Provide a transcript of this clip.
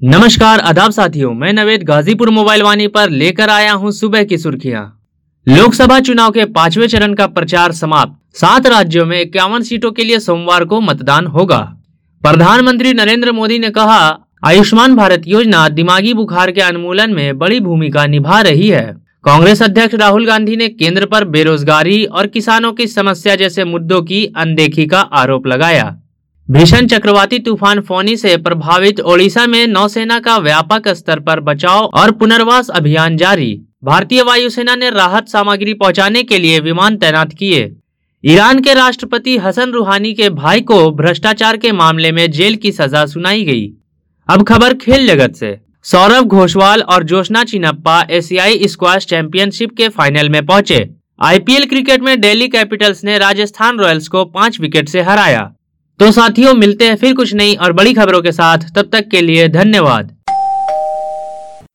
नमस्कार आदाब साथियों, मैं नवेद गाजीपुर मोबाइल वाणी पर लेकर आया हूं सुबह की सुर्खियां। लोकसभा चुनाव के 5वें चरण का प्रचार समाप्त। 7 राज्यों में 51 सीटों के लिए सोमवार को मतदान होगा। प्रधानमंत्री नरेंद्र मोदी ने कहा, आयुष्मान भारत योजना दिमागी बुखार के उन्मूलन में बड़ी भूमिका निभा रही है। कांग्रेस अध्यक्ष राहुल गांधी ने केंद्र पर बेरोजगारी और किसानों की समस्या जैसे मुद्दों की अनदेखी का आरोप लगाया। भीषण चक्रवाती तूफान फोनी से प्रभावित ओडिशा में नौसेना का व्यापक स्तर पर बचाव और पुनर्वास अभियान जारी। भारतीय वायुसेना ने राहत सामग्री पहुंचाने के लिए विमान तैनात किए। ईरान के राष्ट्रपति हसन रूहानी के भाई को भ्रष्टाचार के मामले में जेल की सजा सुनाई गई। अब खबर खेल जगत से। सौरव घोषाल और जोशना चिन्नप्पा एशियाई स्क्वैश चैंपियनशिप के फाइनल में पहुंचे। आईपीएल क्रिकेट में दिल्ली कैपिटल्स ने राजस्थान रॉयल्स को 5 विकेट से हराया। तो साथियों, मिलते हैं फिर कुछ नई और बड़ी खबरों के साथ। तब तक के लिए धन्यवाद।